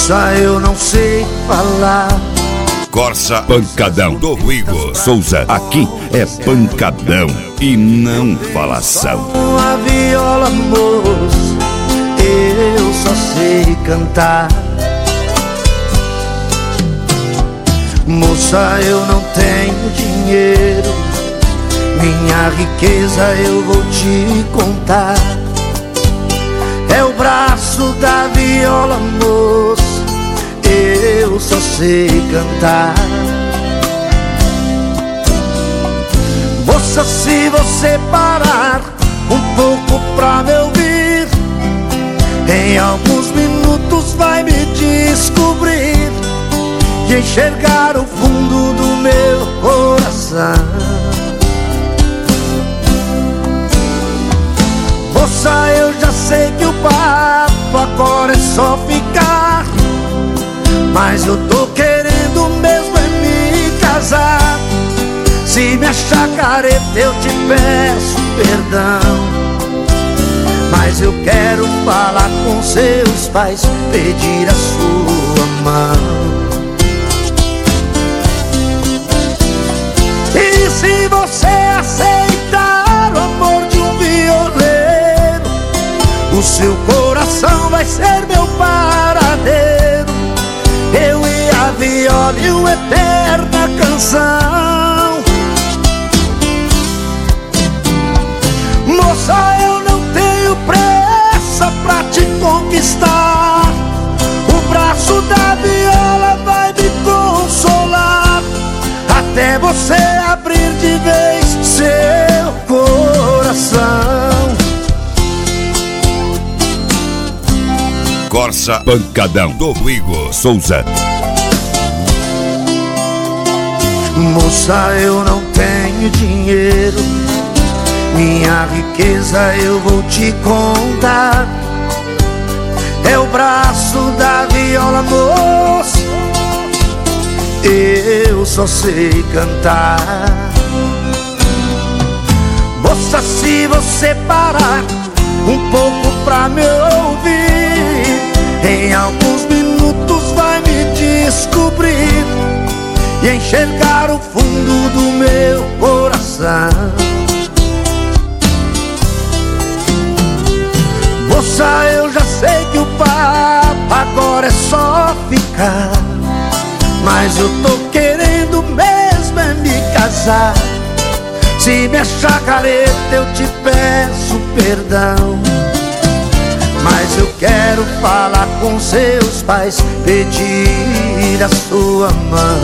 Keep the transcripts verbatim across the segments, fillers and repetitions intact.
Moça, eu não sei falar. Corsa Pancadão do Igor Souza. Aqui é pancadão e não falação. A viola, moço, eu só sei cantar. Moça, eu não tenho dinheiro, minha riqueza eu vou te contar. É o braço da viola, moço, eu só sei cantar. Moça, se você parar um pouco pra me ouvir, em alguns minutos vai me descobrir e enxergar o fundo do meu coração. Moça, eu já sei que o papo agora é só ficar, mas eu tô querendo mesmo é me casar. Se me achar careta eu te peço perdão, mas eu quero falar com seus pais, pedir a sua mão. E se você aceitar o amor de um violeiro, o seu coração vai ser meu paradeiro, eu e a viola e uma eterna canção. Moça, eu não tenho pressa pra te conquistar, o braço da viola vai me consolar, até você abrir de vez seu coração. Corsa Pancadão do Igor Souza. Moça, eu não tenho dinheiro, minha riqueza eu vou te contar. É o braço da viola, moça, eu só sei cantar. Moça, se você parar um pouco pra me ouvir, em alguns minutos vai me descobrir e enxergar o fundo do meu coração. Moça, eu já sei que o papo agora é só ficar, mas eu tô querendo mesmo é me casar. Se me achar careta eu te peço perdão, mas eu quero falar com seus pais, pedir a sua mão.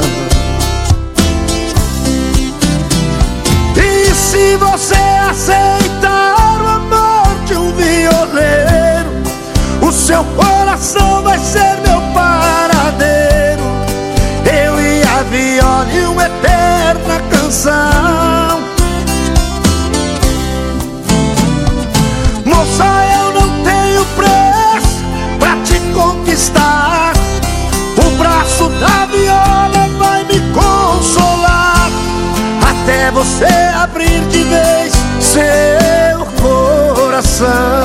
E se você aceitar o amor de um violeiro, o seu coração vai ser meu paradeiro, eu e a viola e uma eterna canção. Moça, eu não tenho pressa pra te conquistar, o braço da viola vai me consolar, até você abrir de vez seu coração.